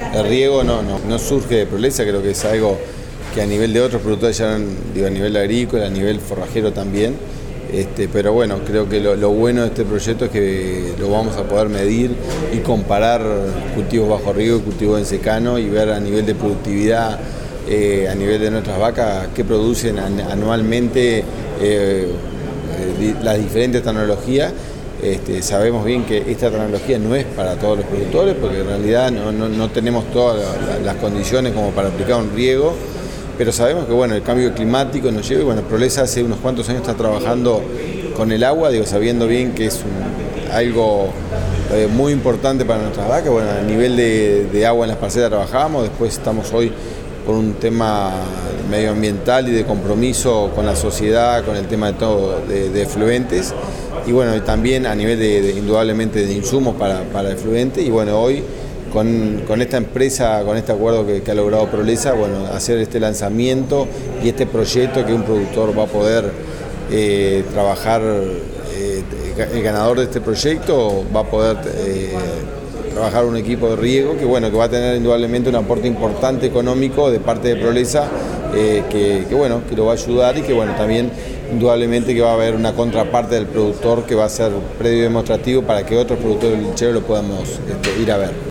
El riego no surge de Prolesa, creo que es algo que a nivel de otros productores ya, a nivel agrícola, a nivel forrajero también. Pero bueno, creo que lo bueno de este proyecto es que lo vamos a poder medir y comparar cultivos bajo riego y cultivos en secano y ver a nivel de productividad, a nivel de nuestras vacas, qué producen anualmente las diferentes tecnologías. Sabemos bien que esta tecnología no es para todos los productores porque en realidad no tenemos todas las condiciones como para aplicar un riego. Pero sabemos que bueno, el cambio climático nos lleva y bueno, Prolesa hace unos cuantos años está trabajando con el agua, sabiendo bien que es algo muy importante para nuestras vacas. Bueno, a nivel de agua en las parcelas trabajamos, después estamos hoy por un tema medioambiental y de compromiso con la sociedad, con el tema de todo de efluentes y bueno, y también a nivel indudablemente de insumos para efluentes y bueno, hoy con esta empresa, con este acuerdo que ha logrado Prolesa, bueno, hacer este lanzamiento y este proyecto que un productor va a poder trabajar, el ganador de este proyecto va a poder trabajar un equipo de riego que bueno, que va a tener indudablemente un aporte importante económico de parte de Prolesa, que lo va a ayudar y que bueno, también indudablemente que va a haber una contraparte del productor que va a ser predio demostrativo para que otros productores lecheros lo podamos ir a ver.